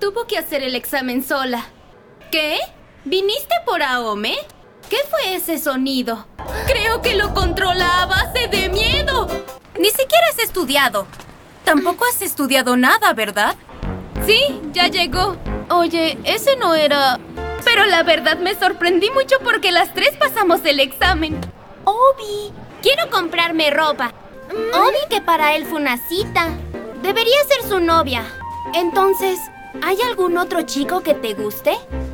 tuvo que hacer el examen sola. ¿Qué? ¿Viniste por Aome? ¿Qué fue ese sonido? Creo que lo controla a base de miedo. Ni siquiera has estudiado. Tampoco has estudiado nada, ¿verdad? Sí, ya llegó. Oye, ese no era... Pero la verdad me sorprendí mucho porque las tres pasamos el examen. Obi, quiero comprarme ropa. Obi, que para él fue una cita. Debería ser su novia. Entonces, ¿hay algún otro chico que te guste?